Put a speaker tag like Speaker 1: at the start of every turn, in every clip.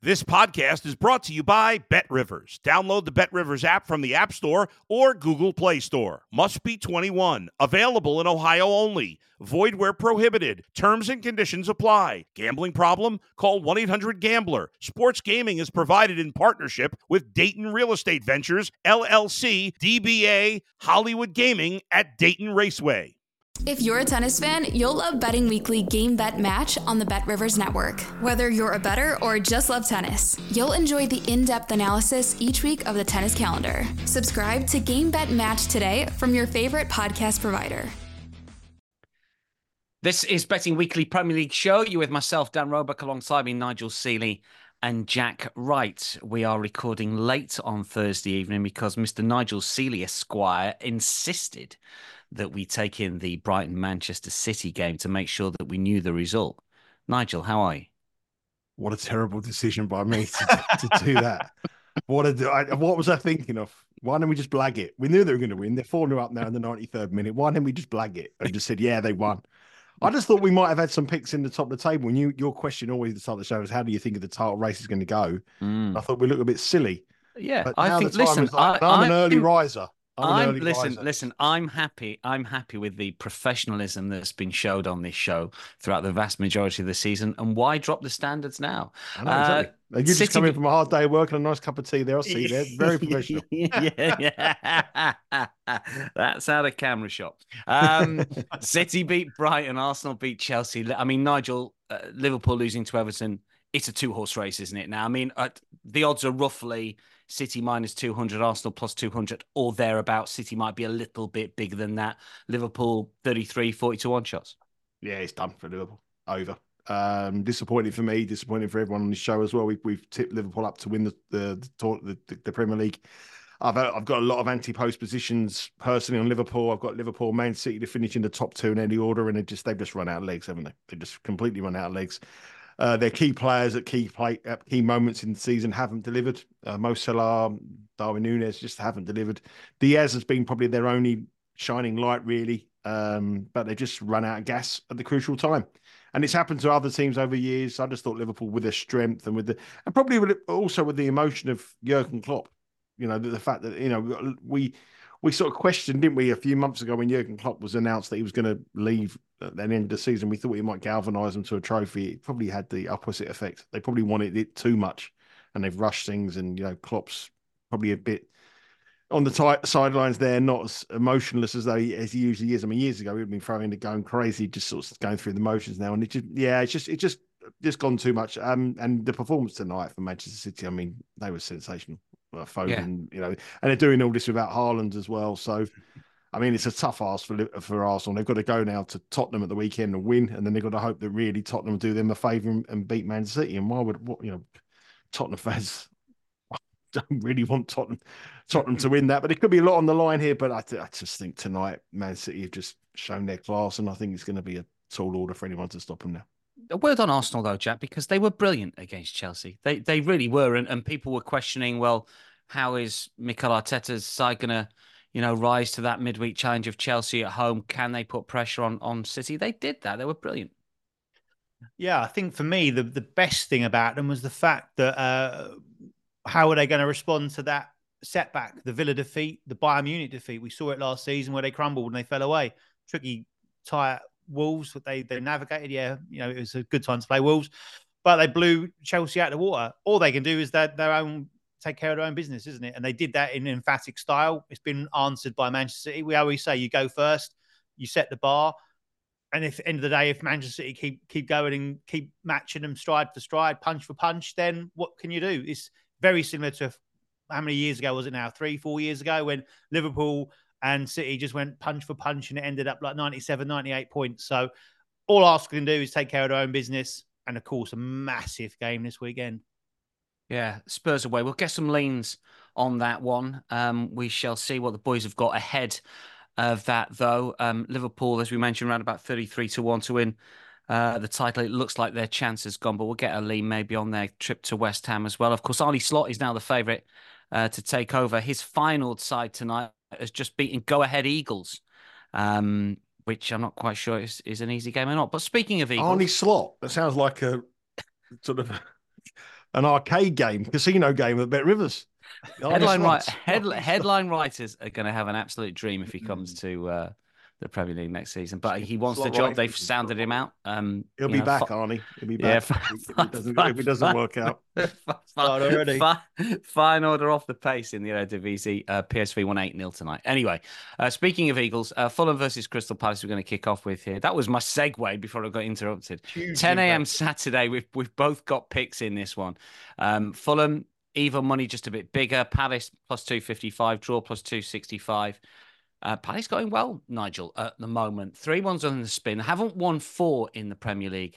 Speaker 1: This podcast is brought to you by BetRivers. Download the BetRivers app from the App Store or Google Play Store. Must be 21. Available in Ohio only. Void where prohibited. Terms and conditions apply. Gambling problem? Call 1-800-GAMBLER. Sports gaming is provided in partnership with Dayton Real Estate Ventures, LLC, DBA, Hollywood Gaming at Dayton Raceway.
Speaker 2: If you're a tennis fan, you'll love Betting Weekly Game Bet Match on the BetRivers Network. Whether you're a bettor or just love tennis, you'll enjoy the in-depth analysis each week of the tennis calendar. Subscribe to Game Bet Match today from your favorite podcast provider.
Speaker 3: This is Betting Weekly Premier League show. You with myself, Dan Roebuck, alongside me, Nigel Seeley and Jack Wright. We are recording late on Thursday evening because Mr. Nigel Seeley Esquire insisted that we take in the Brighton-Manchester City game to make sure that we knew the result. Nigel, how are you?
Speaker 4: What a terrible decision by me to do that. What was I thinking of? Why don't we just blag it? We knew they were going to win. They're 4-0 up now in the 93rd minute. Why didn't we just blag it and just said, yeah, they won? I just thought we might have had some picks in the top of the table. And your question always at the start of the show is, how do you think the title race is going to go? I thought we looked a bit silly.
Speaker 3: Yeah,
Speaker 4: but
Speaker 3: I think, listen,
Speaker 4: I'm an early riser.
Speaker 3: Listen, I'm happy with the professionalism that's been showed on this show throughout the vast majority of the season. And why drop the standards now?
Speaker 4: I know, exactly. You just come in from a hard day of work and a nice cup of tea there. I'll see you there. Very professional.
Speaker 3: yeah. That's out of camera shot. City beat Brighton. Arsenal beat Chelsea. I mean, Nigel, Liverpool losing to Everton. It's a two-horse race, isn't it now? I mean, the odds are roughly City minus 200, Arsenal plus 200, or thereabouts. City might be a little bit bigger than that. Liverpool 33, 40 to 1 shots.
Speaker 4: Yeah, it's done for Liverpool. Over. Disappointing for me, disappointing for everyone on the show as well. We've tipped Liverpool up to win the Premier League. I've got a lot of anti-post positions personally on Liverpool. I've got Liverpool, Man City to finish in the top two in any order, and they've just run out of legs, haven't they? They've just completely run out of legs. Their key players at key moments in the season haven't delivered. Mo Salah, Darwin Núñez just haven't delivered. Diaz has been probably their only shining light, really, but they just run out of gas at the crucial time. And it's happened to other teams over years. I just thought Liverpool, with their strength and probably also with the emotion of Jurgen Klopp, the fact that we sort of questioned, didn't we, a few months ago when Jurgen Klopp was announced that he was going to leave at the end of the season. We thought he might galvanise them to a trophy. It probably had the opposite effect. They probably wanted it too much, and they've rushed things. And Klopp's probably a bit on the sidelines there, not as emotionless as he usually is. I mean, years ago he'd been going crazy, just sort of going through the motions now, and it's just gone too much. And the performance tonight for Manchester City, I mean, they were sensational. Foden, and they're doing all this without Haaland as well. So, I mean, it's a tough ask for Arsenal. They've got to go now to Tottenham at the weekend and win, and then they've got to hope that really Tottenham do them a favour and beat Man City. And why would Tottenham fans don't really want Tottenham to win that? But it could be a lot on the line here. But I just think tonight Man City have just shown their class, and I think it's going to be a tall order for anyone to stop them now.
Speaker 3: A word on Arsenal, though, Jack, because they were brilliant against Chelsea. They really were. And people were questioning, well, how is Mikel Arteta's side going to, rise to that midweek challenge of Chelsea at home? Can they put pressure on City? They did that. They were brilliant.
Speaker 5: Yeah, I think for me, the best thing about them was the fact that how are they going to respond to that setback, the Villa defeat, the Bayern Munich defeat? We saw it last season where they crumbled and they fell away. Tricky, tight Wolves, but they navigated. Yeah, it was a good time to play Wolves, but they blew Chelsea out of the water. All they can do is their own take care of their own business, isn't it? And they did that in emphatic style. It's been answered by Manchester City. We always say you go first, you set the bar, and if at the end of the day, if Manchester City keep going and keep matching them stride for stride, punch for punch, then what can you do? It's very similar to how many years ago was it now? 3-4 years ago when Liverpool and City just went punch for punch and it ended up like 97, 98 points. So all Arsenal can do is take care of their own business. And of course, a massive game this weekend.
Speaker 3: Yeah, Spurs away. We'll get some leans on that one. We shall see what the boys have got ahead of that, though. Liverpool, as we mentioned, around about 33 to 1 to win the title. It looks like their chance has gone, but we'll get a lean maybe on their trip to West Ham as well. Of course, Arne Slot is now the favourite to take over. His final side tonight has just beaten Go Ahead Eagles, which I'm not quite sure is an easy game or not. But speaking of Eagles...
Speaker 4: Arne Slot, that sounds like a sort of an arcade game, casino game at Bet Rivers.
Speaker 3: Headline writers are going to have an absolute dream if he comes to the Premier League next season. But he wants the job. They've sounded him out.
Speaker 4: He'll be back, Arnie. He'll be back if it doesn't work out.
Speaker 3: Fine order off the pace in the Eredivisie. PSV won 8-0 tonight. Anyway, speaking of Eagles, Fulham versus Crystal Palace we're going to kick off with here. That was my segue before I got interrupted. 10 a.m. Saturday. We've both got picks in this one. Fulham, even money just a bit bigger. Palace plus 255, draw plus 265. Palace going well, Nigel, at the moment. 3-1's on the spin. Haven't won 4 in the Premier League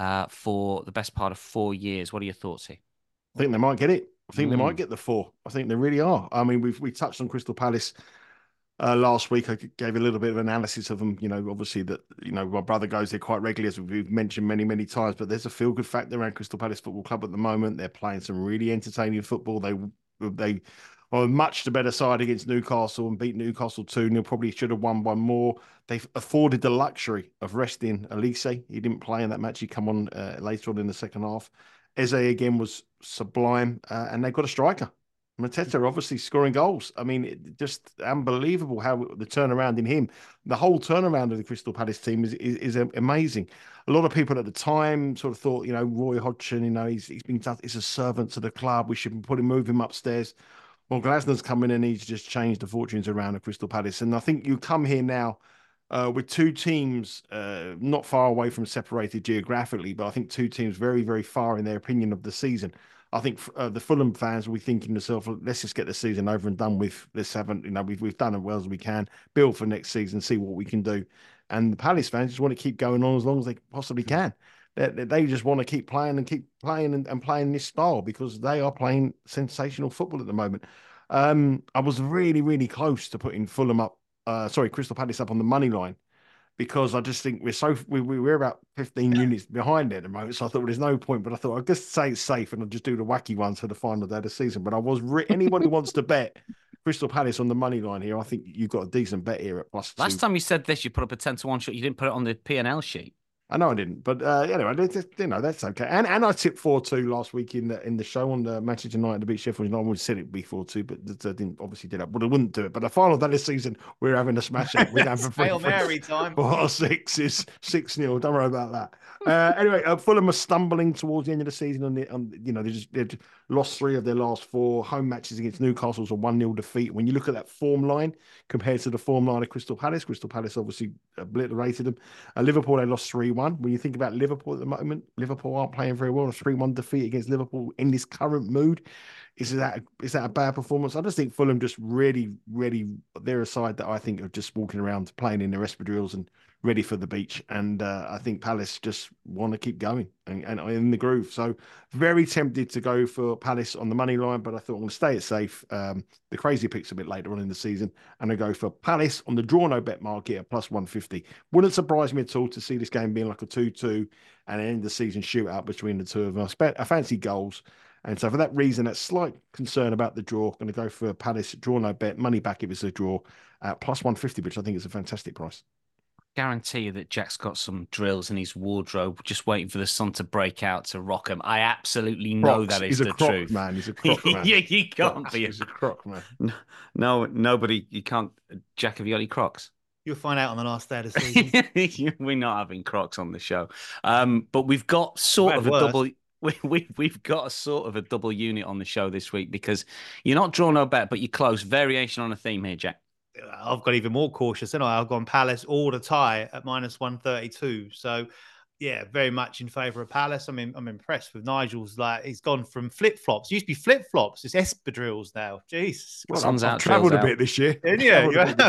Speaker 3: for the best part of 4 years. What are your thoughts here?
Speaker 4: I think they might get it. I think they might get the 4. I think they really are. I mean, we touched on Crystal Palace last week. I gave a little bit of analysis of them. You know, obviously that, you know, my brother goes there quite regularly, as we've mentioned many, many times, but there's a feel-good factor around Crystal Palace Football Club at the moment. They're playing some really entertaining football. They are much the better side against Newcastle and beat Newcastle 2-0. Probably should have won one more. They've afforded the luxury of resting Elise. He didn't play in that match. He come on later on in the second half. Eze again was sublime, and they've got a striker. Mateta obviously scoring goals. I mean, just unbelievable how the turnaround in him. The whole turnaround of the Crystal Palace team is amazing. A lot of people at the time sort of thought, you know, Roy Hodgson, you know, he's a servant to the club. We should move him upstairs. Well, Glasner's come in and he's just changed the fortunes around the Crystal Palace. And I think you come here now with 2 teams not far away from separated geographically, but I think 2 teams very, very far in their opinion of the season. I think the Fulham fans will be thinking to themselves, let's just get the season over and done with. Let's haven't, you know, we've done as well as we can, build for next season, see what we can do. And the Palace fans just want to keep going on as long as they possibly can. They just want to keep playing and playing this style because they are playing sensational football at the moment. I was really, really close to putting Crystal Palace up on the money line, because I just think we're about 15 units behind at the moment. So I thought, well, there's no point, but I thought I'll just say it's safe and I'll just do the wacky ones for the final day of the season. But anybody who wants to bet Crystal Palace on the money line here, I think you've got a decent bet here at +2.
Speaker 3: Last time you said this, you put up a 10-1 shot. You didn't put it on the P&L sheet.
Speaker 4: I know I didn't, but anyway, you know, that's okay. And I tipped 4-2 last week in the show on the Manchester United to beat Sheffield United. I would have said it'd be 4-2, but I didn't obviously do that. But I wouldn't do it. But the final day of this season, we're having a smash up. We're going for
Speaker 5: Hail Mary time.
Speaker 4: 4-6 is 6-0. Don't worry about that. Anyway, Fulham are stumbling towards the end of the season. You know, they've lost 3 of their last 4 home matches against Newcastle's a 1-0 defeat. When you look at that form line compared to the form line of Crystal Palace obviously obliterated them. Liverpool, they lost 3-1. When you think about Liverpool at the moment, Liverpool aren't playing very well. A 3-1 defeat against Liverpool in this current mood. Is that a bad performance? I just think Fulham just really, really, they're a side that I think are just walking around playing in their espadrilles and ready for the beach. And I think Palace just want to keep going and in the groove. So very tempted to go for Palace on the money line, but I thought I'm going to stay it safe. The crazy pick's a bit later on in the season, and I go for Palace on the draw no bet market at +150. Wouldn't surprise me at all to see this game being like a 2-2 and an end of the season shootout between the two of us. I fancy goals. And so for that reason, that slight concern about the draw, going to go for Palace draw no bet, money back if it's a draw at +150, which I think is a fantastic price.
Speaker 3: Guarantee you that Jack's got some drills in his wardrobe, just waiting for the sun to break out to rock him. I absolutely know that is the truth.
Speaker 4: Man. He's a croc man.
Speaker 3: Yeah, he can't be.
Speaker 4: He's a croc man.
Speaker 3: No, nobody. You can't. Jack, have you got any Crocs?
Speaker 5: You'll find out on the last day of the season.
Speaker 3: We're not having Crocs on the show, but we've got sort of a double. We've got a sort of a double unit on the show this week because you're not draw no bet, but you're close. Variation on a theme here, Jack.
Speaker 5: I've got even more cautious, and I've gone Palace all the tie at -132. So, yeah, very much in favour of Palace. I mean, I'm impressed with Nigel's. Like, he's gone from flip flops. Used to be flip flops. It's espadrilles now. Jesus,
Speaker 4: well, I've travelled a bit this year.
Speaker 5: Didn't you?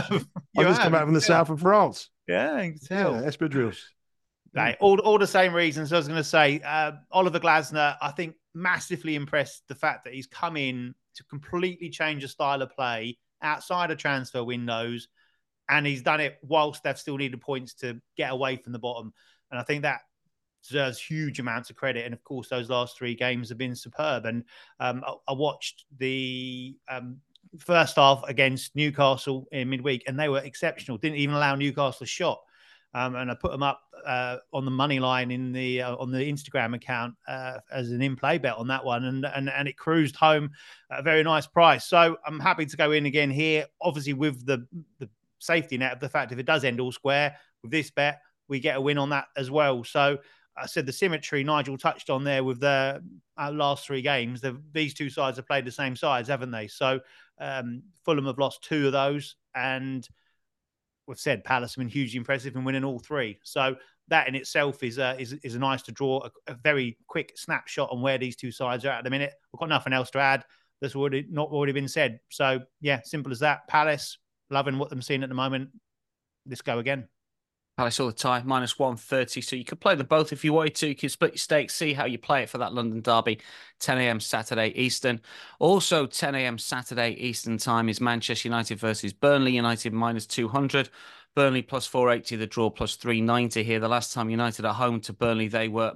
Speaker 4: I just come out from the south of France.
Speaker 5: Yeah, you can tell.
Speaker 4: Yeah, espadrilles.
Speaker 5: Right, all the same reasons. I was going to say, Oliver Glasner, I think massively impressed the fact that he's come in to completely change the style of play outside of transfer windows, and he's done it whilst they've still needed points to get away from the bottom. And I think that deserves huge amounts of credit. And of course, those last 3 games have been superb. And I watched the first half against Newcastle in midweek, and they were exceptional. Didn't even allow Newcastle a shot. and I put them up on the money line in the on the Instagram account as an in-play bet on that one, and it cruised home at a very nice price. So I'm happy to go in again here, obviously with the safety net of the fact if it does end all square with this bet, we get a win on that as well. So I said the symmetry Nigel touched on there with the last 3 games. These two sides have played the same sides, haven't they? So Fulham have lost 2 of those, and we've said Palace have been hugely impressive in winning all 3. So that in itself is a nice to draw a very quick snapshot on where these two sides are at the minute. We've got nothing else to add that's already been said. So yeah, simple as that. Palace, loving what I'm seeing at the moment. Let's go again.
Speaker 3: Palace all the time, -130. So you could play them both if you wanted to. You could split your stakes, see how you play it for that London derby. 10 a.m. Saturday Eastern. Also 10 a.m. Saturday Eastern time is Manchester United versus Burnley. United -200. Burnley +480. The draw +390 here. The last time United at home to Burnley, they were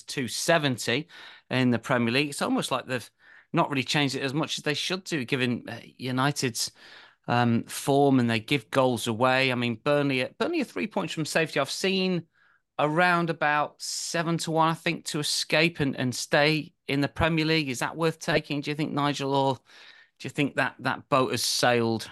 Speaker 3: -270 in the Premier League. It's almost like they've not really changed it as much as they should do, given United's form, and they give goals away. I mean, Burnley are 3 points from safety. I've seen around about 7-1, I think, to escape and stay in the Premier League. Is that worth taking, do you think, Nigel, or do you think that boat has sailed?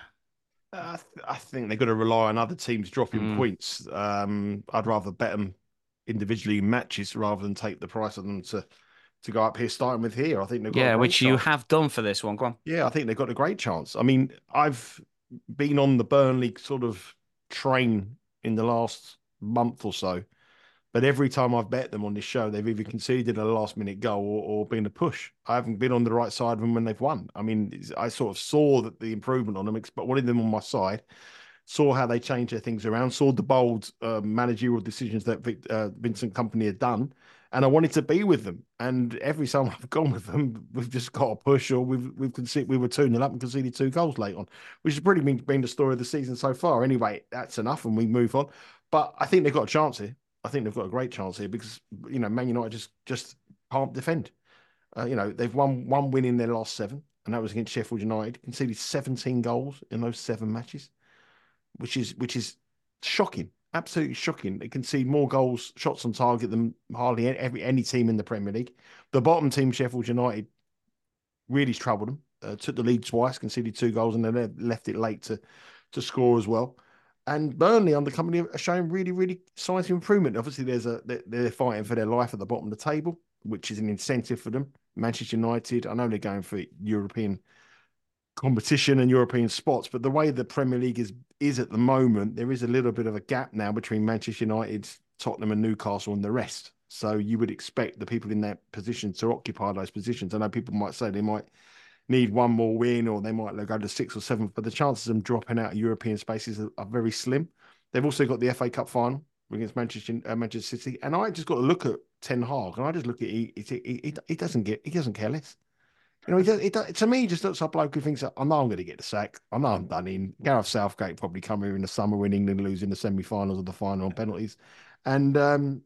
Speaker 4: I think they've got to rely on other teams dropping points. I'd rather bet them individually in matches rather than take the price of them to go up here, starting with here. I think they've got
Speaker 3: which you have done for this one. Go on.
Speaker 4: Yeah, I think they've got a great chance. I mean, I've been on the Burnley sort of train in the last month or so, but every time I've bet them on this show, they've either conceded a last-minute goal or been a push. I haven't been on the right side of them when they've won. I mean, I sort of saw that the improvement on them, but wanted them on my side. Saw how they changed their things around. Saw the bold managerial decisions that Vincent Kompany had done. And I wanted to be with them. And every time I've gone with them, we've just got a push, or we were 2-0 up and conceded 2 goals late on, which has pretty been the story of the season so far. Anyway, that's enough, and we move on. But I think they've got a chance here. I think they've got a great chance here because Man United just can't defend. They've won 1 win in their last 7, and that was against Sheffield United. Conceded 17 goals in those 7 matches, which is shocking. Absolutely shocking. They concede more goals, shots on target than hardly any team in the Premier League. The bottom team, Sheffield United, really troubled them. Took the lead twice, conceded 2 goals, and then left it late to score as well. And Burnley under Kompany are showing really, really signs of improvement. Obviously, they're fighting for their life at the bottom of the table, which is an incentive for them. Manchester United, I know they're going for European competition and European spots, but the way the Premier League is at the moment, there is a little bit of a gap now between Manchester United, Tottenham and Newcastle and the rest. So you would expect the people in that position to occupy those positions. I know people might say they might need 1 more win, or they might go to 6th or 7th, but the chances of them dropping out of European spaces are very slim. They've also got the FA Cup final against Manchester City, and I just got to look at Ten Hag, and I just look at he doesn't care less. To me, he just looks like a bloke who thinks, I know I'm going to get the sack. I know I'm done in. Gareth Southgate probably come here in the summer when England lose in the semi-finals or the final on penalties, and I'm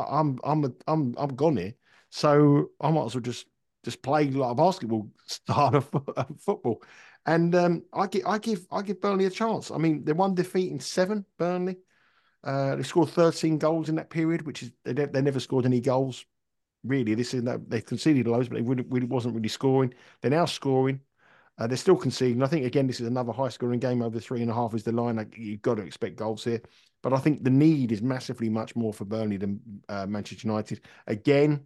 Speaker 4: gone here. So I might as well just play like a basketball start of football, and I give Burnley a chance. I mean, they won defeat in 7. Burnley, they scored 13 goals in that period, which is they never scored any goals. Really, they conceded loads, but they really wasn't really scoring. They're now scoring. They're still conceding. I think again, this is another high-scoring game. Over 3.5 is the line. You've got to expect goals here, but I think the need is massively much more for Burnley than Manchester United. Again,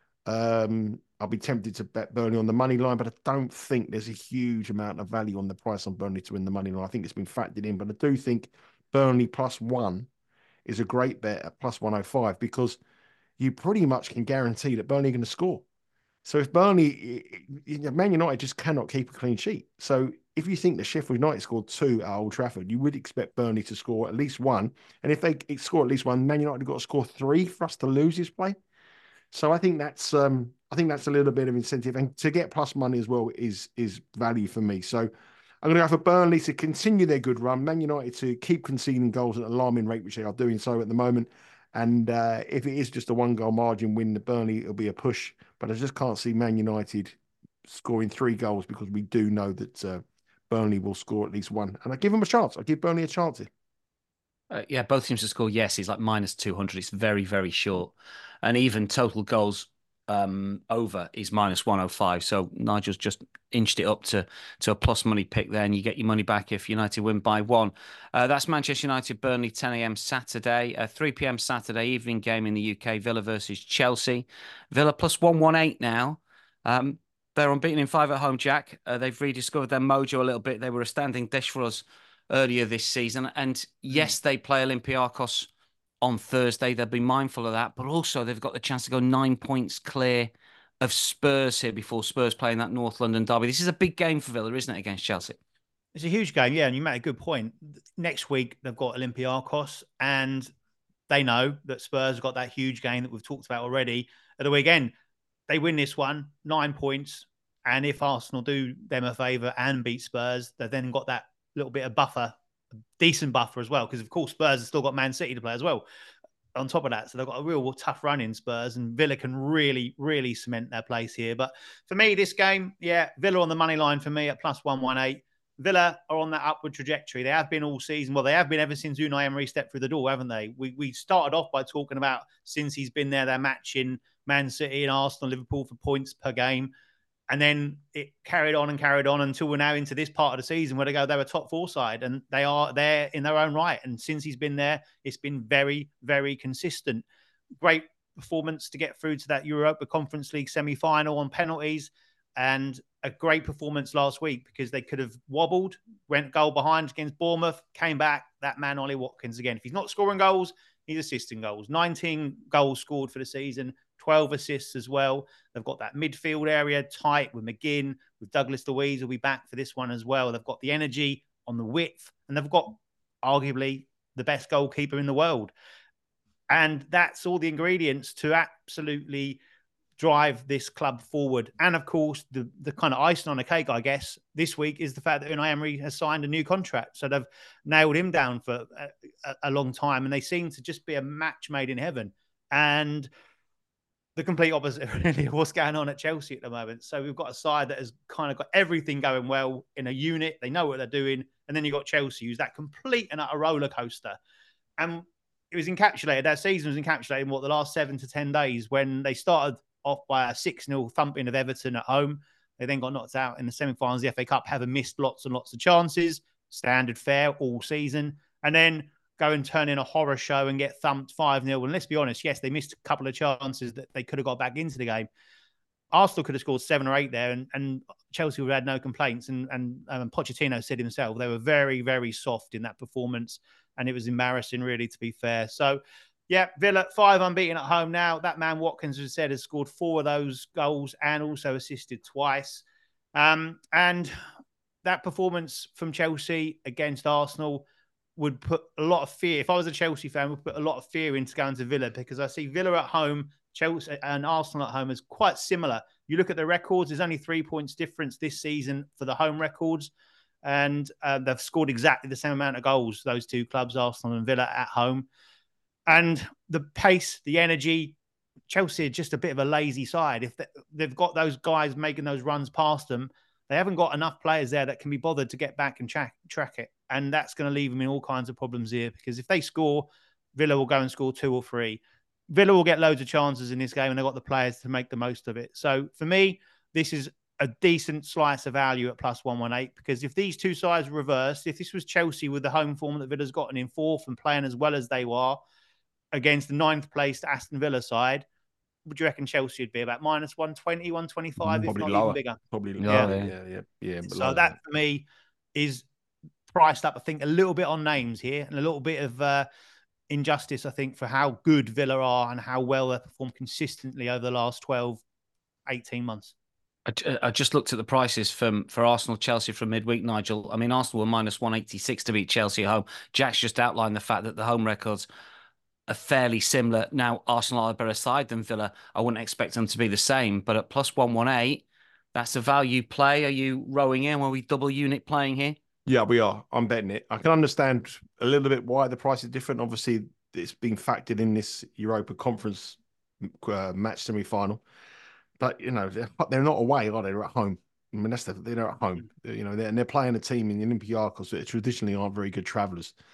Speaker 4: I'll be tempted to bet Burnley on the money line, but I don't think there's a huge amount of value on the price on Burnley to win the money line. I think it's been factored in, but I do think Burnley +1 is a great bet at +105 because you pretty much can guarantee that Burnley are going to score. So if Burnley, Man United just cannot keep a clean sheet. So if you think that Sheffield United scored 2 at Old Trafford, you would expect Burnley to score at least 1. And if they score at least 1, Man United have got to score 3 for us to lose this play. So I think that's a little bit of incentive, and to get plus money as well is value for me. So I'm going to go for Burnley to continue their good run, Man United to keep conceding goals at an alarming rate, which they are doing so at the moment. And if it is just a 1-goal margin win, the Burnley, it'll be a push. But I just can't see Man United scoring 3 goals because we do know that Burnley will score at least 1. And I give them a chance. I give Burnley a chance here.
Speaker 3: Yeah, both teams to score. Yes, he's like minus 200. It's very, very short. And even total goals over is minus 105. So Nigel's just inched it up to a plus money pick there, and you get your money back if United win by one. That's Manchester United, Burnley, 10 a.m. Saturday. 3 p.m. Saturday evening game in the UK, Villa versus Chelsea. Villa plus 118 now. They're unbeaten in 5 at home, Jack. They've rediscovered their mojo a little bit. They were a standing dish for us earlier this season. And yes, they play Olympiacos on Thursday. They'll be mindful of that. But also, they've got the chance to go 9 points clear of Spurs here before Spurs playing that North London derby. This is a big game for Villa, isn't it, against Chelsea?
Speaker 5: It's a huge game, yeah. And you made a good point. Next week, they've got Olympiacos, and they know that Spurs have got that huge game that we've talked about already at the weekend. They win this one, 9 points. And if Arsenal do them a favour and beat Spurs, they've then got that little bit of buffer, a decent buffer as well, because of course Spurs have still got Man City to play as well on top of that. So they've got a real tough run in Spurs, and Villa can really, really cement their place here. But for me, this game, yeah, Villa on the money line for me at plus 118. Villa are on that upward trajectory. They have been all season. Well, they have been ever since Unai Emery stepped through the door, haven't they? We started off by talking about since he's been there, they're matching Man City and Arsenal, Liverpool for points per game. And then it carried on until we're now into this part of the season where they're a top 4 side, and they are there in their own right. And since he's been there, it's been very, very consistent. Great performance to get through to that Europa Conference League semi-final on penalties, and a great performance last week because they could have wobbled, went goal behind against Bournemouth, came back. That man, Ollie Watkins, again, if he's not scoring goals, he's assisting goals. 19 goals scored for the season, 12 assists as well. They've got that midfield area tight with McGinn, with Douglas Luiz will be back for this one as well. They've got the energy on the width, and they've got arguably the best goalkeeper in the world. And that's all the ingredients to absolutely drive this club forward. And of course, the kind of icing on the cake, I guess, this week is the fact that Unai Emery has signed a new contract. So they've nailed him down for a long time, and they seem to just be a match made in heaven. And the complete opposite, really, of what's going on at Chelsea at the moment. So we've got a side that has kind of got everything going well in a unit. They know what they're doing. And then you've got Chelsea, who's that complete and utter roller coaster. And it was encapsulated, that season was encapsulated in the last 7 to 10 days when they started off by a 6-0 thumping of Everton at home. They then got knocked out in the semi-finals of the FA Cup, having missed lots and lots of chances, standard fare all season. And then go and turn in a horror show and get thumped 5-0. And let's be honest, yes, they missed a couple of chances that they could have got back into the game. Arsenal could have scored 7 or 8 there, and Chelsea would have had no complaints. And Pochettino said himself, they were very, very soft in that performance, and it was embarrassing, really, to be fair. So, yeah, Villa, 5 unbeaten at home now. That man Watkins, as said, has scored 4 of those goals and also assisted twice. And that performance from Chelsea against Arsenal would put a lot of fear. If I was a Chelsea fan, would put a lot of fear into going to Villa, because I see Villa at home, Chelsea and Arsenal at home as quite similar. You look at the records, there's only 3 points difference this season for the home records. And they've scored exactly the same amount of goals, those two clubs, Arsenal and Villa, at home. And the pace, the energy, Chelsea are just a bit of a lazy side. If they've got those guys making those runs past them, they haven't got enough players there that can be bothered to get back and track it. And that's going to leave them in all kinds of problems here, because if they score, Villa will go and score 2 or 3. Villa will get loads of chances in this game, and they've got the players to make the most of it. So for me, this is a decent slice of value at plus 118, because if these two sides reversed, if this was Chelsea with the home form that Villa's gotten in 4th and playing as well as they were against the 9th placed Aston Villa side, would you reckon Chelsea would be about minus 120, 125, if not
Speaker 4: lower.
Speaker 5: even bigger?
Speaker 4: Probably
Speaker 5: lower.
Speaker 4: Yeah.
Speaker 5: So that for me is priced up, I think, a little bit on names here, and a little bit of injustice, I think, for how good Villa are and how well they've performed consistently over the last 12, 18 months.
Speaker 3: I just looked at the prices for Arsenal, Chelsea from midweek, Nigel. I mean, Arsenal were minus 186 to beat Chelsea at home. Jack's just outlined the fact that the home records are fairly similar. Now, Arsenal are a better side than Villa. I wouldn't expect them to be the same, but at plus 118, that's a value play. Are you rowing in? Are we double unit playing here?
Speaker 4: Yeah, we are. I'm betting it. I can understand a little bit why the price is different. Obviously, it's being factored in this Europa Conference match semi-final. But, you know, they're not away, are they? They're at home. I mean, they're at home. You know, they're playing a team in the Olympiacos that traditionally aren't very good travellers.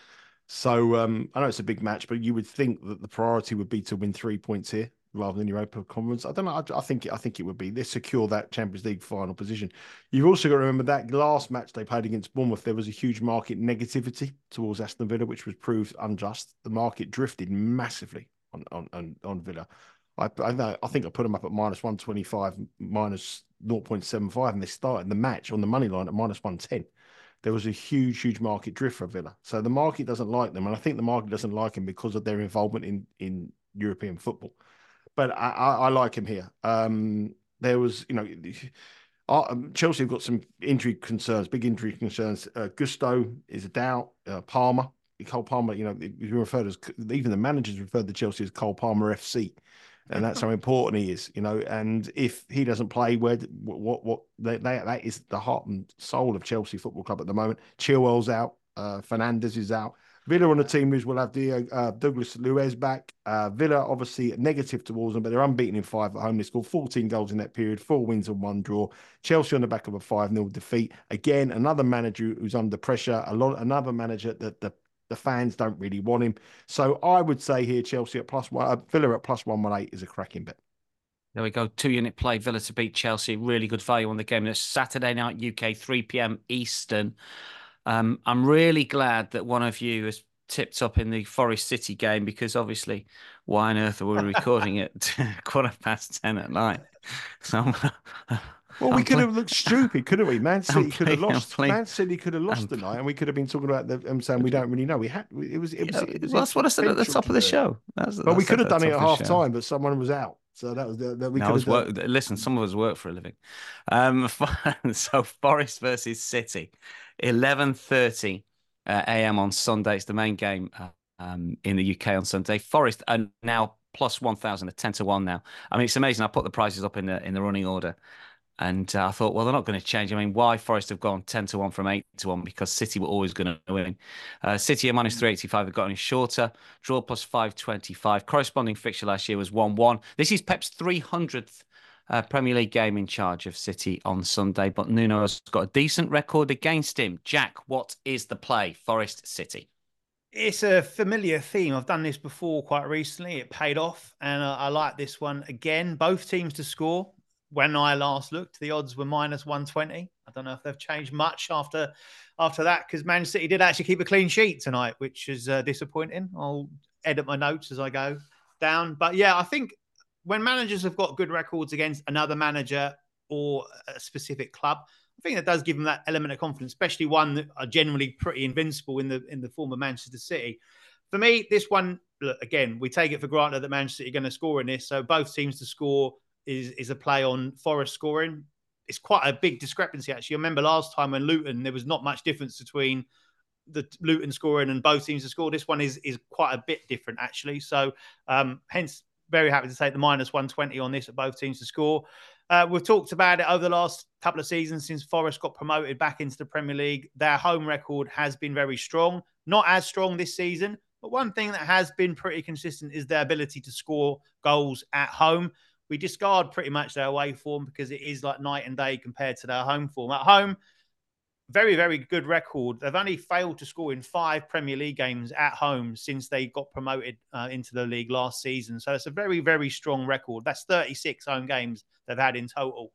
Speaker 4: So I know it's a big match, but you would think that the priority would be to win 3 points here rather than Europa Conference. I don't know. I think it would be. They secure that Champions League final position. You've also got to remember that last match they played against Bournemouth, there was a huge market negativity towards Aston Villa, which was proved unjust. The market drifted massively on Villa. I think I put them up at -125, -0.75, and they started the match on the money line at -110. There was a huge market drift for Villa. So the market doesn't like them. And I think the market doesn't like them because of their involvement in European football. But I like him here. There was, Chelsea have got some injury concerns, big injury concerns. Gusto is a doubt. Palmer, Cole Palmer, he's referred as, even the managers referred to Chelsea as Cole Palmer FC. And that's how important he is, and if he doesn't play, that is the heart and soul of Chelsea Football Club at the moment. Chilwell's out, Fernandes is out. Villa on the team news will have Douglas Luiz back. Villa obviously negative towards them, but they're unbeaten in 5 at home. They scored 14 goals in that period, 4 wins and 1 draw. Chelsea on the back of a 5-0 defeat. Again, another manager who's under pressure. Another manager that the fans don't really want him. So I would say here, Chelsea at +1, Villa at +118 is a cracking bet.
Speaker 3: There we go. 2-unit play. Villa to beat Chelsea. Really good value on the game. It's Saturday night UK, 3 p.m. Eastern. I'm really glad that one of you has tipped up in the Forest City game, because obviously, why on earth are we recording it 10:15 at night? So,
Speaker 4: well, we could have looked stupid, couldn't we? Man City could have lost. Man City could have lost tonight, and we could have been talking about saying we don't really know. It was
Speaker 3: that's what I said at the top of the show.
Speaker 4: But we could have done it at half time, but someone was out. So that was we could have done.
Speaker 3: Listen, some of us work for a living. So Forest versus City, 11:30 a.m. on Sunday. It's the main game in the UK on Sunday. Forest are now +1,000 at 10-1 now. I mean, it's amazing. I put the prices up in the running order. And I thought, well, they're not going to change. I mean, why Forest have gone 10-1 from 8-1? Because City were always going to win. City are -385. They've got any shorter. Draw +525. Corresponding fixture last year was 1-1. This is Pep's 300th Premier League game in charge of City on Sunday. But Nuno has got a decent record against him. Jack, what is the play? Forest City.
Speaker 5: It's a familiar theme. I've done this before quite recently. It paid off. And I like this one again. Both teams to score. When I last looked, the odds were -120. I don't know if they've changed much after that, because Man City did actually keep a clean sheet tonight, which is disappointing. I'll edit my notes as I go down. But yeah, I think when managers have got good records against another manager or a specific club, I think that does give them that element of confidence, especially one that are generally pretty invincible in the form of Manchester City. For me, this one, look, again, we take it for granted that Manchester City are going to score in this. So both teams to score is a play on Forest scoring. It's quite a big discrepancy, actually. I remember last time when Luton, there was not much difference between the Luton scoring and both teams to score. This one is quite a bit different, actually. So hence, very happy to take the -120 on this at both teams to score. We've talked about it over the last couple of seasons since Forest got promoted back into the Premier League. Their home record has been very strong. Not as strong this season, but one thing that has been pretty consistent is their ability to score goals at home. We discard pretty much their away form because it is like night and day compared to their home form. At home, very, very good record. They've only failed to score in 5 Premier League games at home since they got promoted into the league last season. So it's a very, very strong record. That's 36 home games they've had in total.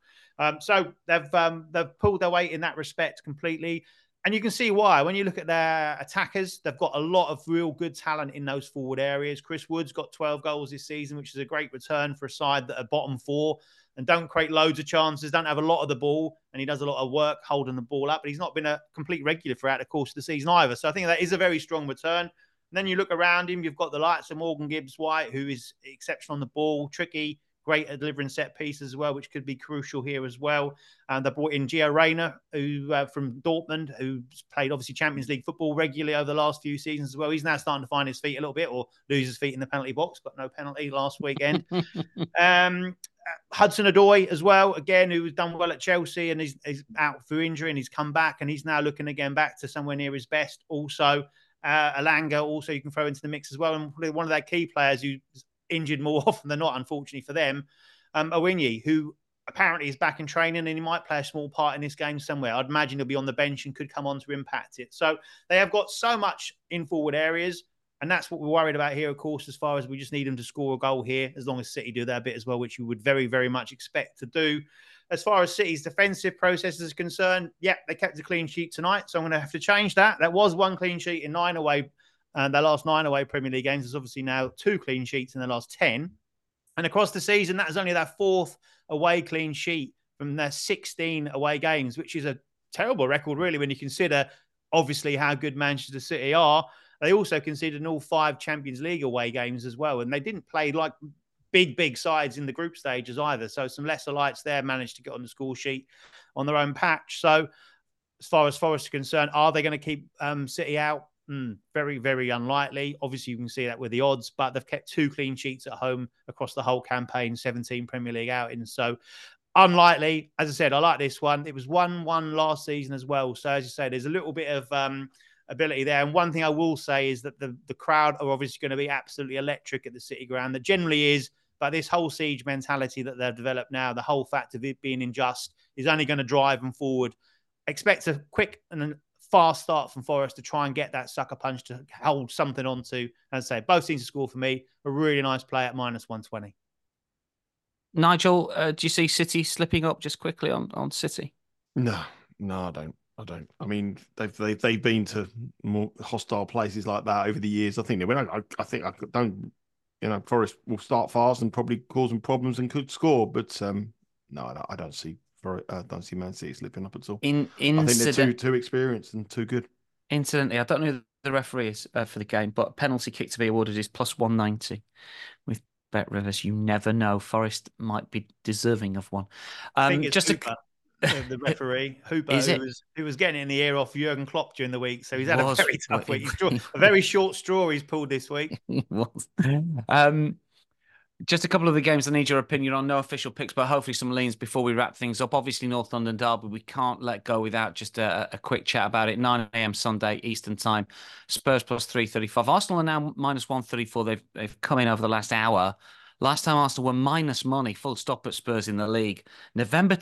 Speaker 5: So they've pulled their weight in that respect completely. And you can see why. When you look at their attackers, they've got a lot of real good talent in those forward areas. Chris Wood's got 12 goals this season, which is a great return for a side that are bottom 4 and don't create loads of chances, don't have a lot of the ball, and he does a lot of work holding the ball up. But he's not been a complete regular throughout the course of the season either. So I think that is a very strong return. And then you look around him, you've got the likes of Morgan Gibbs-White, who is exceptional on the ball, tricky, great at delivering set pieces as well, which could be crucial here as well. And they brought in Gio Reyna, who from Dortmund, who's played obviously Champions League football regularly over the last few seasons as well. He's now starting to find his feet a little bit, or lose his feet in the penalty box, but no penalty last weekend. Hudson-Odoi as well, again, who's done well at Chelsea and is out for injury, and he's come back and he's now looking again back to somewhere near his best. Also, Alanga, also you can throw into the mix as well. And probably one of their key players who's injured more often than not, unfortunately for them, Owinyi, who apparently he's back in training and he might play a small part in this game somewhere. I'd imagine he'll be on the bench and could come on to impact it. So they have got so much in forward areas. And that's what we're worried about here, of course, as far as we just need them to score a goal here, as long as City do that bit as well, which you would very, very much expect to do. As far as City's defensive process is concerned, yeah, they kept a clean sheet tonight, so I'm going to have to change that. That was one clean sheet in 9 away, their last 9 away Premier League games. There's obviously now 2 clean sheets in the last 10. And across the season, that is only their 4th away clean sheet from their 16 away games, which is a terrible record, really, when you consider, obviously, how good Manchester City are. They also conceded in all 5 Champions League away games as well. And they didn't play like big sides in the group stages either. So some lesser lights there managed to get on the score sheet on their own patch. So as far as Forest are concerned, are they going to keep City out? Very, very unlikely. Obviously, you can see that with the odds, but they've kept 2 clean sheets at home across the whole campaign, 17 Premier League outings. So unlikely. As I said, I like this one. It was 1-1 last season as well. So as you say, there's a little bit of ability there. And one thing I will say is that the crowd are obviously going to be absolutely electric at the City ground. That generally is, but this whole siege mentality that they've developed now, the whole fact of it being unjust, is only going to drive them forward. Expect a quick and fast start from Forest to try and get that sucker punch to hold something on to. As I say, both teams to score for me. A really nice play at -120.
Speaker 3: Nigel, do you see City slipping up just quickly on City?
Speaker 4: No, I don't. I mean, they've been to more hostile places like that over the years. I think they went. I think I don't. Forest will start fast and probably cause them problems and could score, but no, I don't see. I don't see Man City slipping up at all. I think they're too experienced and too good.
Speaker 3: Incidentally, I don't know who the referee is for the game, but penalty kick to be awarded is +190 with Bet Rivers. You never know. Forest might be deserving of one.
Speaker 5: I think it's Hooper, the referee, Hooper, who was getting it in the ear off Jurgen Klopp during the week. So he's had a very tough week. A very short straw he's pulled this week.
Speaker 3: He was. Just a couple of the games I need your opinion on. No official picks, but hopefully some leans before we wrap things up. Obviously, North London Derby, we can't let go without just a quick chat about it. 9 a.m. Sunday, Eastern Time. Spurs +335. Arsenal are now -134. They've come in over the last hour. Last time Arsenal were minus money, full stop at Spurs in the league. November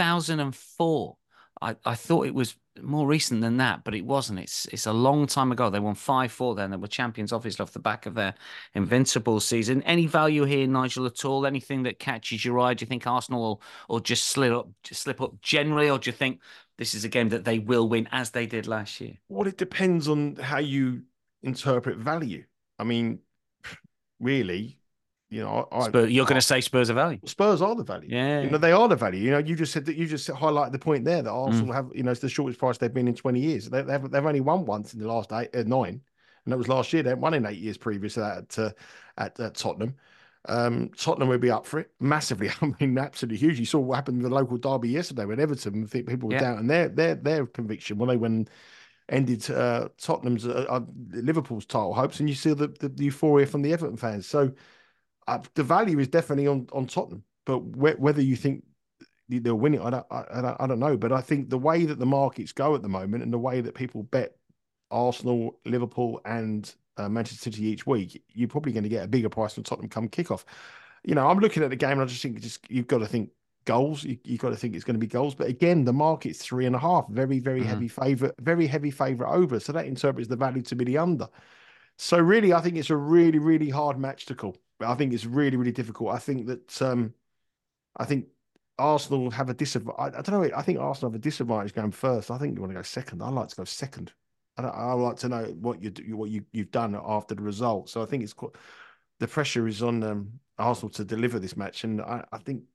Speaker 3: 2004. I thought it was more recent than that, but it wasn't. It's a long time ago. They won 5-4 then. They were champions, obviously, off the back of their invincible season. Any value here, Nigel, at all? Anything that catches your eye? Do you think Arsenal will just slip up generally, or do you think this is a game that they will win as they did last year?
Speaker 4: Well, it depends on how you interpret value. I mean, really... you're
Speaker 3: going to say Spurs are value.
Speaker 4: Spurs are the value.
Speaker 3: Yeah,
Speaker 4: they are the value. You just said that. You just highlighted the point there that Arsenal have. It's the shortest price they've been in 20 years. They've only won once in the last 9, and that was last year. They won in 8 years previous to that at Tottenham. Tottenham would be up for it massively. I mean, absolutely huge. You saw what happened with the local derby yesterday with Everton. I think people were doubting their conviction when they ended Tottenham's Liverpool's title hopes, and you see the euphoria from the Everton fans. So. The value is definitely on Tottenham, but whether you think they'll win it, I don't know. But I think the way that the markets go at the moment and the way that people bet Arsenal, Liverpool, and Manchester City each week, you're probably going to get a bigger price than Tottenham come kickoff. I'm looking at the game and I just think you've got to think goals. You've got to think it's going to be goals. But again, the market's 3.5, very heavy favourite over. So that interprets the value to be the under. So really, I think it's a really, really hard match to call. I think it's really, really difficult. I think that I think Arsenal have a disadvantage. I don't know. I think Arsenal have a disadvantage going first. I think you want to go second. I like to go second. I like to know what you've done after the result. So I think the pressure is on Arsenal to deliver this match. And I think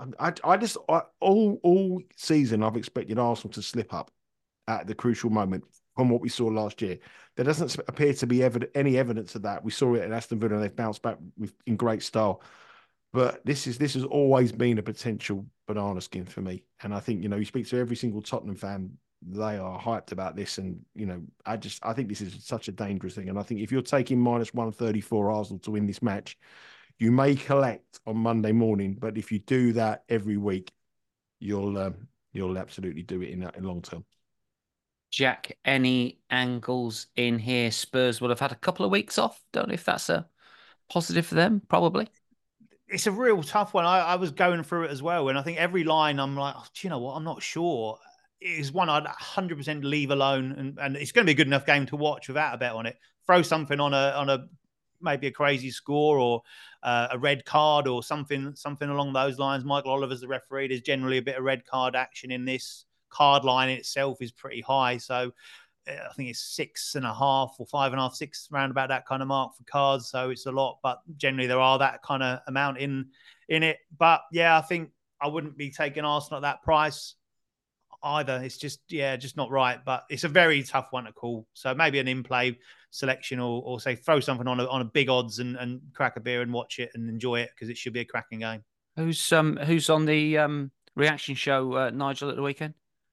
Speaker 4: all season I've expected Arsenal to slip up at the crucial moment from what we saw last year. There doesn't appear to be any evidence of that. We saw it at Aston Villa and they've bounced back in great style. But this has always been a potential banana skin for me. And I think, you speak to every single Tottenham fan, they are hyped about this. And, I think this is such a dangerous thing. And I think if you're taking -134 Arsenal to win this match, you may collect on Monday morning. But if you do that every week, you'll absolutely do it in long term.
Speaker 3: Jack, any angles in here? Spurs would have had a couple of weeks off. Don't know if that's a positive for them, probably.
Speaker 5: It's a real tough one. I was going through it as well, and I think every line I'm like, oh, do you know what? I'm not sure. It is one I'd 100% leave alone, and it's going to be a good enough game to watch without a bet on it. Throw something on a maybe a crazy score or a red card or something along those lines. Michael Oliver's the referee. There's generally a bit of red card action in this. Card line itself is pretty high, so I think it's 6.5 or 5.5, 6, around about that kind of mark for cards. So it's a lot, but generally there are that kind of amount in it. But yeah, I think I wouldn't be taking Arsenal at that price either. It's just not right. But it's a very tough one to call. So maybe an in-play selection, or say throw something on a big odds and crack a beer and watch it and enjoy it, because it should be a cracking game.
Speaker 3: Who's on the reaction show, Nigel, at the weekend?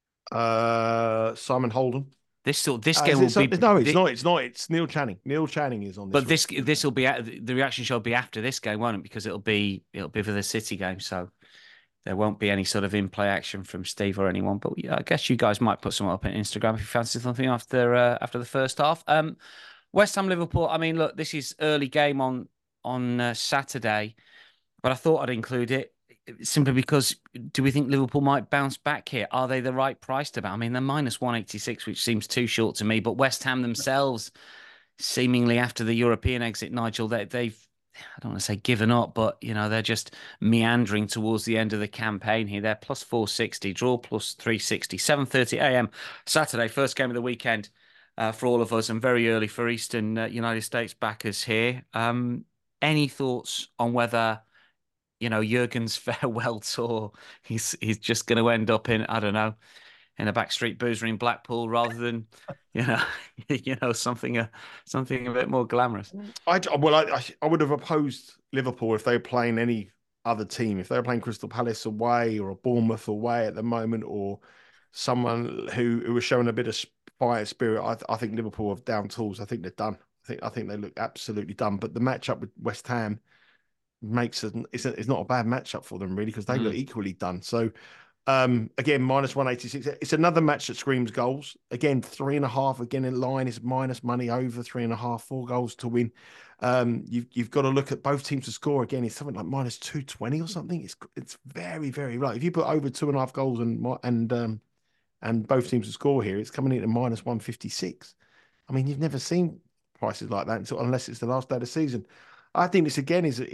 Speaker 4: Simon Holden.
Speaker 3: This game will be
Speaker 4: no, it's not. It's not. It's Neil Channing. Neil Channing is on this.
Speaker 3: But this will be the reaction show will be after this game, won't it? Because it'll be for the City game, so there won't be any sort of in-play action from Steve or anyone. But yeah, I guess you guys might put something up on Instagram if you fancy something after the first half. West Ham Liverpool. I mean, look, this is early game on Saturday, but I thought I'd include it simply because, do we think Liverpool might bounce back here? Are they the right price to bet? I mean, they're minus 186, which seems too short to me. But West Ham themselves, seemingly after the European exit, Nigel, they've, I don't want to say given up, but they're just meandering towards the end of the campaign here. They're plus 460, draw plus 360, 7:30 a.m. Saturday, first game of the weekend for all of us, and very early for Eastern United States backers here. Any thoughts on whether Jurgen's farewell tour, he's just going to end up in, I don't know, in a backstreet boozer in Blackpool rather than, something a bit more glamorous?
Speaker 4: I would have opposed Liverpool if they were playing any other team. If they were playing Crystal Palace away or a Bournemouth away at the moment, or someone who was showing a bit of fire spirit, I think Liverpool have down tools. I think they're done. I think they look absolutely done. But the matchup with West Ham makes it's not a bad matchup for them, really, because they look equally done. So again, minus 186. It's another match that screams goals. Again, 3.5 again in line is minus money, over 3.5, 4 goals to win. You've got to look at both teams to score. Again, it's something like minus 220 or something. It's very, very low. If you put over 2.5 goals and both teams to score here, it's coming in at minus 156. I mean, you've never seen prices like that unless it's the last day of the season. I think this again is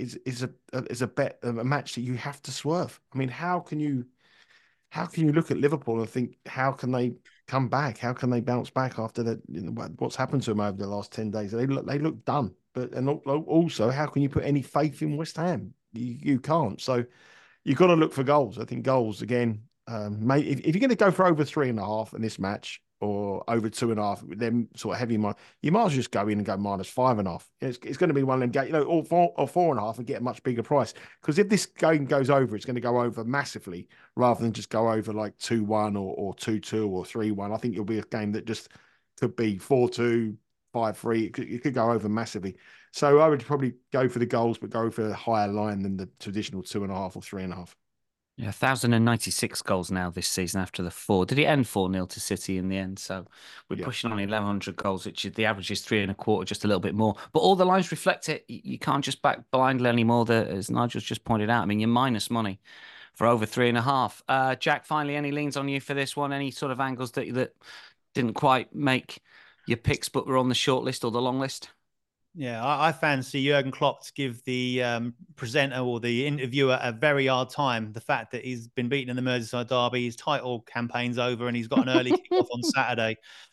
Speaker 4: a bet, a match that you have to swerve. I mean, how can you look at Liverpool and think, how can they come back? How can they bounce back after what's happened to them over the last 10 days? They look done. And also, how can you put any faith in West Ham? You can't. So you've got to look for goals. I think goals again. If you're going to go for over 3.5 in this match, or over 2.5, then sort of heavy money, you might as well just go in and go minus 5.5. It's going to be one of them games, or 4.5, and get a much bigger price. Because if this game goes over, it's going to go over massively rather than just go over like 2-1 or 2-2 or 3-1. I think it'll be a game that just could be 4-2, 5-3. It could go over massively. So I would probably go for the goals, but go for a higher line than the traditional 2.5 or 3.5.
Speaker 3: Yeah, 1,096 goals now this season after the 4. Did it end 4-0 to City in the end? So we're pushing on 1,100 goals, which the average is 3.25, just a little bit more. But all the lines reflect it. You can't just back blindly anymore, as Nigel's just pointed out. I mean, you're minus money for over 3.5. Jack, finally, any leans on you for this one? Any sort of angles that didn't quite make your picks but were on the short list or the long list?
Speaker 5: Yeah, I fancy Jurgen Klopp to give the presenter or the interviewer a very hard time. The fact that he's been beaten in the Merseyside derby, his title campaign's over, and he's got an early kick-off on Saturday.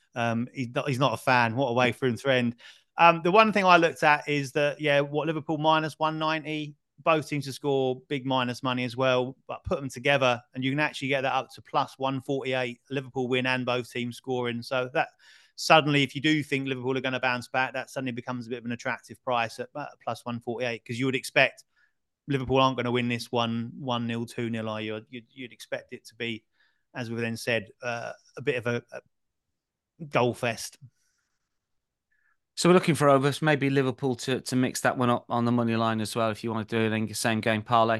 Speaker 5: He's not a fan. What a way through and through end. The one thing I looked at is that, Liverpool minus 190, both teams to score big minus money as well, but put them together and you can actually get that up to plus 148. Liverpool win and both teams scoring. So that suddenly, if you do think Liverpool are going to bounce back, that suddenly becomes a bit of an attractive price at plus 148, because you would expect Liverpool aren't going to win this 1-0, 2-0, are you? You'd expect it to be, as we then said, a bit of a goal fest.
Speaker 3: So we're looking for overs, maybe Liverpool to mix that one up on the money line as well, if you want to do it in the same game parlay.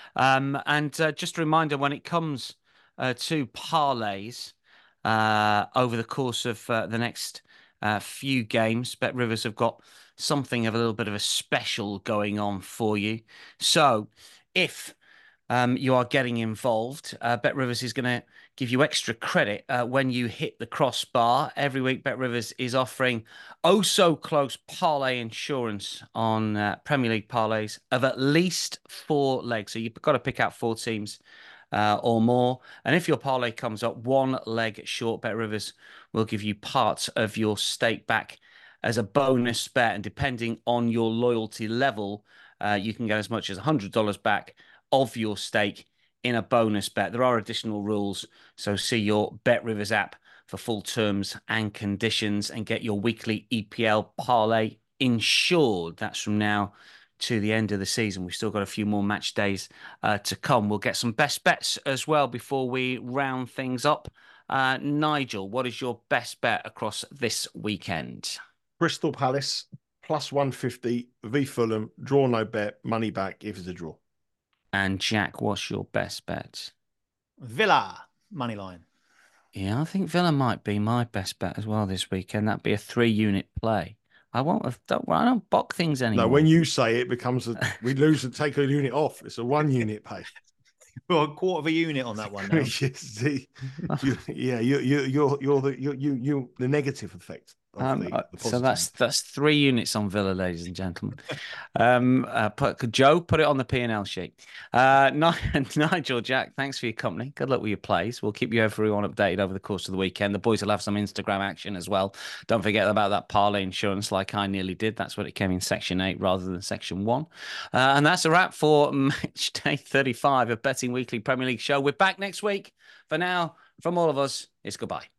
Speaker 3: And just a reminder, when it comes to parlays, over the course of the next few games. Bet Rivers have got something of a little bit of a special going on for you. So if you are getting involved, Bet Rivers is going to give you extra credit when you hit the crossbar. Every week, Bet Rivers is offering so-close parlay insurance on Premier League parlays of at least 4 legs. So you've got to pick out 4 teams or more. And if your parlay comes up 1 leg short, Bet Rivers will give you part of your stake back as a bonus bet. And depending on your loyalty level, you can get as much as $100 back of your stake in a bonus bet. There are additional rules, so see your Bet Rivers app for full terms and conditions and get your weekly EPL parlay insured. That's from now to the end of the season. We've still got a few more match days to come. We'll get some best bets as well before we round things up. Nigel, what is your best bet across this weekend?
Speaker 4: Crystal Palace plus 150 v Fulham, draw no bet, money back if it's a draw.
Speaker 3: And Jack, what's your best bet?
Speaker 5: Villa money line.
Speaker 3: Yeah, I think Villa might be my best bet as well this weekend. That'd be a 3-unit play. I don't box things anymore.
Speaker 4: No, when you say it becomes we lose and take a unit off. It's a 1-unit pay.
Speaker 5: Well, a quarter of a unit on that one now.
Speaker 4: You're the negative effect.
Speaker 3: So that's 3 units on Villa, ladies and gentlemen. Joe, put it on the P&L sheet. Nigel, Jack, thanks for your company. Good luck with your plays. We'll keep you everyone updated over the course of the weekend. The boys will have some Instagram action as well. Don't forget about that parlay insurance, like I nearly did. That's what it came in Section 8 rather than Section 1. And that's a wrap for Match Day 35 of Betting Weekly Premier League Show. We're back next week. For now, from all of us, it's goodbye.